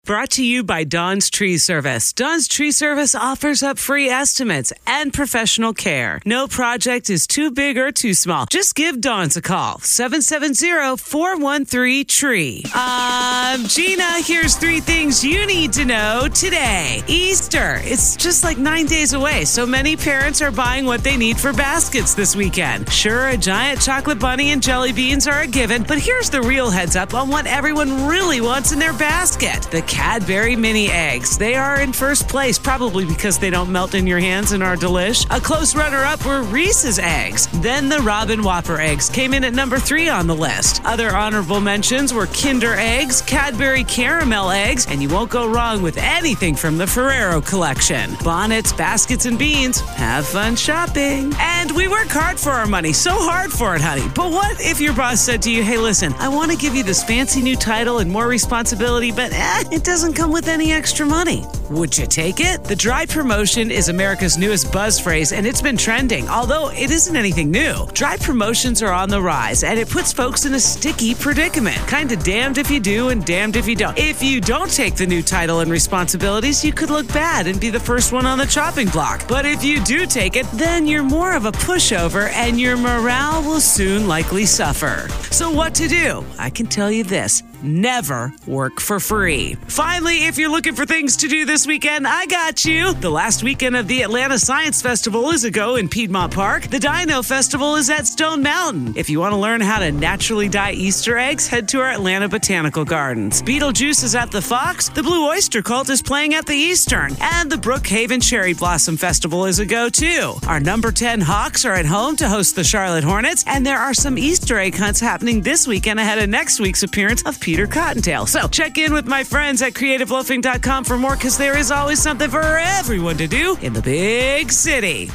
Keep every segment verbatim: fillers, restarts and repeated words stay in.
brought to you by Dawn's Tree Service. Dawn's Tree Service offers up free estimates and professional care. No project is too big or too small. Just give Dawn's a call. seven seven zero, four one three, T R E E. I'm Gina. Here's three things you need to know today. Easter. It's just like nine days away, so many parents are buying what they need for baskets this weekend. Sure, a giant chocolate bunny and jelly beans are a given, but here's the real heads up on what everyone really wants in their basket. The Cadbury mini eggs. They are in first place, probably because they don't melt in your hands and are delish. A close runner-up were Reese's eggs. Then the Robin Whopper eggs came in at number three on the list. Other honorable mentions were Kinder eggs, Cadbury caramel eggs, and you won't go wrong with anything from the Ferrero collection. Bonnets, baskets, and beans. Have fun shopping. And we work hard for our money. So hard for it, honey. But what if your boss said to you, hey, listen, I want to give you this fancy new title and more responsibility, but eh, it doesn't come with any extra money. Would you take it? The dry promotion is America's newest buzz phrase, and it's been trending, although it isn't anything new. Dry promotions are on the rise, and it puts folks in a sticky predicament. Kind of damned if you do and damned if you don't. If you don't take the new title and responsibilities, you could look bad and be the first one on the chopping block. But if you do take it, then you're more of a pushover, and your morale will soon likely suffer. So what to do? I can tell you this. Never work for free. Finally, if you're looking for things to do this weekend, I got you. The last weekend of the Atlanta Science Festival is a go in Piedmont Park. The Dino Festival is at Stone Mountain. If you want to learn how to naturally dye Easter eggs, head to our Atlanta Botanical Gardens. Beetlejuice is at the Fox. The Blue Oyster Cult is playing at the Eastern. And the Brookhaven Cherry Blossom Festival is a go too. Our number ten Hawks are at home to host the Charlotte Hornets. And there are some Easter egg hunts happening this weekend ahead of next week's appearance of Peter Cottontail. So check in with my friends at creative loafing dot com for more, because there is always something for everyone to do in the big city.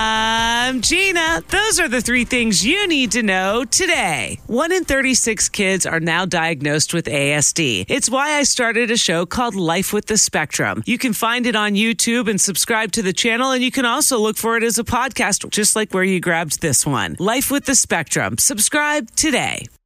I'm Gina. Those are the three things you need to know today. One in thirty-six kids are now diagnosed with A S D. It's why I started a show called Life with the Spectrum. You can find it on YouTube and subscribe to the channel, and you can also look for it as a podcast, just like where you grabbed this one. Life with the Spectrum. Subscribe today.